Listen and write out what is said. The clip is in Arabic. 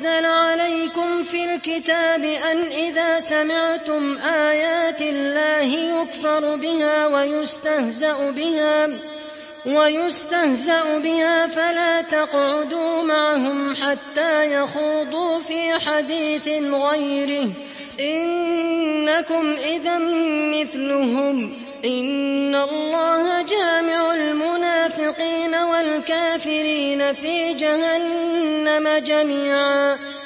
نزل عليكم في الكتاب أن إذا سمعتم آيات الله يكفر بها ويستهزأ بها فلا تقعدوا معهم حتى يخوضوا في حديث غيره إنكم إذا مثلهم إن الله جامع المنافقين والكافرين في جهنم جميعا